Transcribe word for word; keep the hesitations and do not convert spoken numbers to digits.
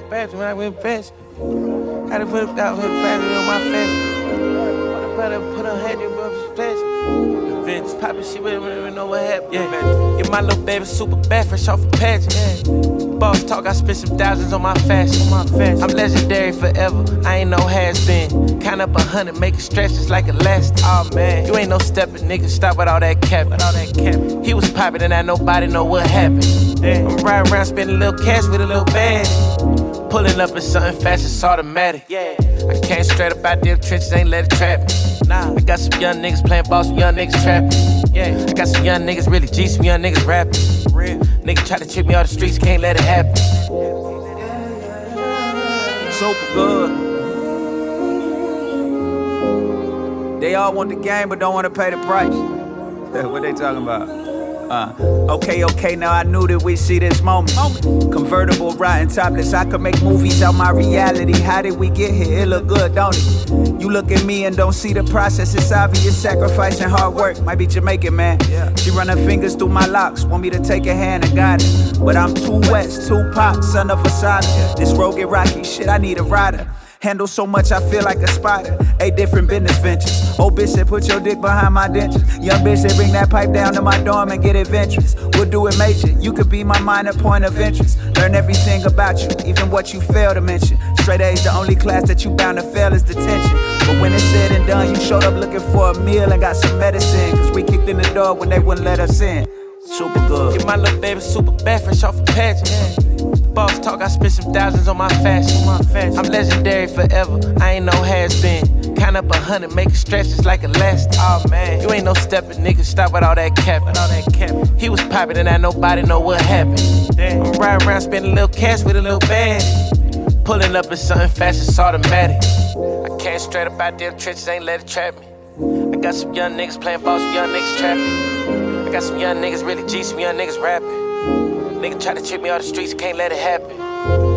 bathroom when I went fast. Had to put it out with the battery on my face. What the brother put a hundred bucks fast. The bitch poppin' shit, we don't even know what happened. Yeah, yeah, my little baby super bad, fresh off a pageant. Yeah. Boss talk, I spent some thousands on my fashion. On my fashion. I'm legendary forever, I ain't no has-been. Count up a hundred, make it stretch just like elastic. Oh man, you ain't no steppin', nigga, stop with all that cap. With all that cap. He was poppin' and I nobody know what happened. Damn. I'm riding around spending a little cash with a little bag. Pulling up in something fast, it's automatic. Yeah. I came straight up out them trenches, ain't let it trap me. Nah. I got some young niggas playing ball, some young niggas trapping. Yeah. I got some young niggas really G, some young niggas rapping. Real. Nigga try to trick me off the streets, can't let it happen. Super good. They all want the game, but don't want to pay the price. What they talking about? Uh, okay, okay, now I knew that we'd see this moment. Convertible, riding topless, I could make movies out my reality. How did we get here? It look good, don't it? You look at me and don't see the process. It's obvious, sacrifice and hard work. Might be Jamaican, man. She run her fingers through my locks, want me to take her hand and guide it. But I'm too west, too pop, son of a solid. This road get rocky, shit, I need a rider. Handle so much, I feel like a spider. Eight different business ventures. Old bitch said, put your dick behind my dentures. Young bitch said, bring that pipe down to my dorm and get adventurous. We'll do it major. You could be my minor point of interest. Learn everything about you, even what you fail to mention. Straight A's, the only class that you bound to fail is detention. But when it's said and done, you showed up looking for a meal and got some medicine. Cause we kicked in the door when they wouldn't let us in. Super good. Yeah, my little baby super bad, fresh off a pageant. Yeah. Boss talk, I spent some thousands on my fashion. On my fashion. I'm legendary forever, I ain't no has-been. Count up a hundred, make it stretch just like elastic. Oh man, you ain't no steppin', nigga, stop with all that cap. With all that cap. He was poppin' and I nobody know what happened. Damn. I'm riding around spending a little cash with a little bag. Pulling up in something fast, it's automatic. I came straight up out them trenches, ain't let it trap me. I got some young niggas playing ball, some young niggas trapping. I got some young niggas really G, some young niggas rapping. Nigga try to trick me off the streets, can't let it happen.